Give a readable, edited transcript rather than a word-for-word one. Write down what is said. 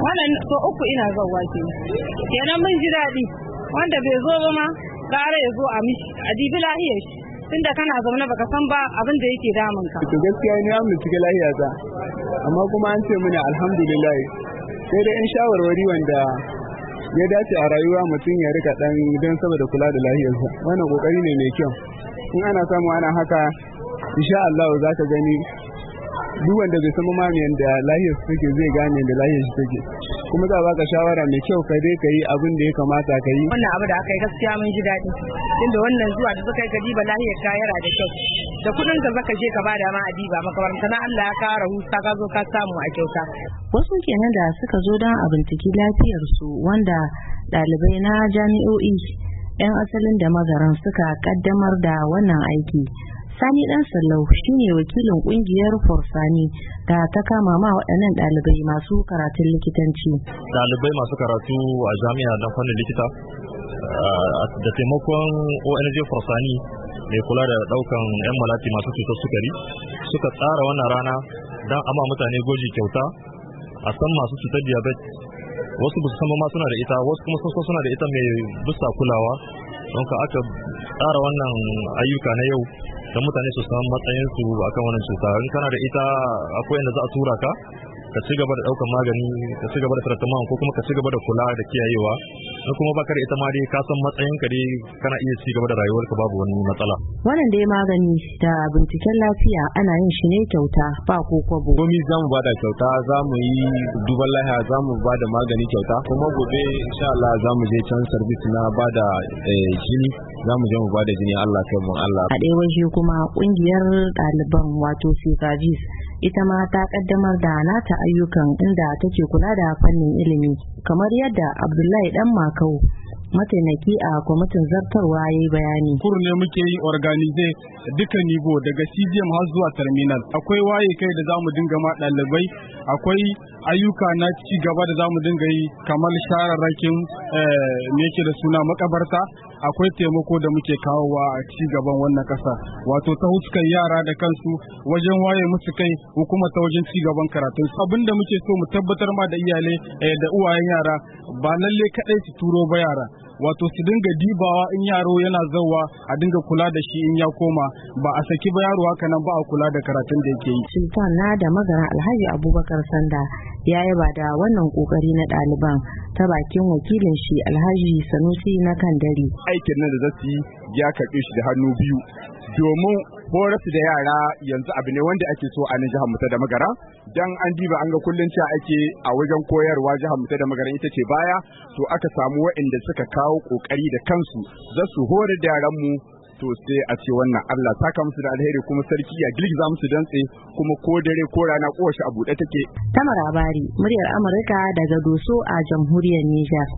Wannan so uku ina zauwa ke. Kenan mun ji daɗi. Wanda bai zo ba ma gara ya zo a mishi a dibi lahiyar shi. Tunda kana zaune baka san ba abin da yake damun ka. To gaskiya ni an mutu lahiya ta. Amma kuma an ce mini alhamdulillah. Sai dai in shawarwari wanda ya dace a rayuwa mutum ya rika dan don saboda kula da lahiyarsa. Wannan kokari ne mai kyau. In ana samu ana haka insha Allah za ka gani duk wanda bai san ma yanda lahiyar su take zai gane da lahiyar shi take. Kuma za baka shawara mai kyau ka dai kai abin da ya kamata ka yi. Wannan abu da aka yi gaskiya mun ji daɗi. Tunda wannan zuwa da suka yi gadiba lahiyar ka yana da kyau. Da kudin ka zaka je ka bada ma adiba makabarta na Allah ya kara husa ka zo ka samu a kyauta. Wasu kenan da suka zo don a binciki lafiyar su wanda ɗalibai na jami'o'i 'yan asalin da magaran suka kaddamar da wannan aiki. Sani Dan Sallau shine wakilin kungiyar Forsani da ta kama ma waɗannan ɗalibai masu karatun likitanci. Ɗalibai masu karatu a jami'a na fannin likita da taimakon ONG Forsani mai kula da ɗaukan 'yan malati masu cutar sukari suka tsara wannan rana don ama mutane gwaji kyauta a san masu cutar diabetes. Wasu ba su san ma suna da ita, wasu kuma sun suna da ita mai bisa kulawa. Don ka aka tsara wannan ayyuka na yau don mutane su san matsayinsu akan wannan cuta. In kana da ita akwai inda za a tura ka ci gaba da ɗaukar magani, ka ci gaba da tratament ko kuma ka ci gaba da kula da kiyayewa. In kuma baka da ita ma dai ka san matsayinka dai kana iya ci gaba da rayuwarka babu wani matsala. Wannan dai magani da binciken lafiya ana yin shi ne kyauta ba ko kwabo. Komi za mu bada kyauta, za mu yi duban lahiya, za mu bada magani kyauta. Kuma gobe insha Allah za mu je can service na bada jini, za mu je mu bada jini Allah kai mu Allah. A ɗaya waje kuma ƙungiyar ɗaliban wato Sikajis ita ma ta kaddamar da nata ayyukan inda take kula da fannin ilimi kamar yadda Abdullahi Dan Makau mataimaki a kwamitin zartarwa ya yi bayani. Kur ne muke yi organize duka nivo daga CGM har zuwa terminal. Akwai waye kai da zamu dinga ma ɗalibai, akwai ayyuka na ci gaba da zamu dinga yi kamar shararrakin me yake da suna makabarta, akwai taimako da muke kawowa a ci gaban wannan ƙasa. Wato ta huskan yara da kansu wajen waye musu kai ko kuma ta wajen ci gaban karatun. Abinda muke so mu tabbatar ma da iyalai da uwayen yara ba lalle kadai su turo ba yara. Wato su dinga dibawa in yaro yana zauwa a dinga kula da shi in ya koma, ba a saki ba yaro haka nan ba a kula da karatun da yake yi. Sultan na da magana Alhaji Abubakar Sanda ya yaba da wannan kokari na ɗaliban ta bakin wakilin shi Alhaji Sanusi na Kandari. Aikin nan da zasu yi ya karɓe shi da hannu biyu domin horar da yara yanzu abu ne wanda ake so a nan jihar Musa da Magara, dan an diba an ga kullun cewa ake a wajen koyarwa jihar Musa da Magara ita ce baya, to aka samu waɗanda suka kawo kokari da kansu za su horar da yaran mu. To sai a ce wannan Allah saka musu da alheri, kuma sarki ya girgiza musu dantse, kuma ko dare ko rana kowace a buɗe take. Tamara Bari, muryar Amurka daga Doso a jamhuriyar Nijar.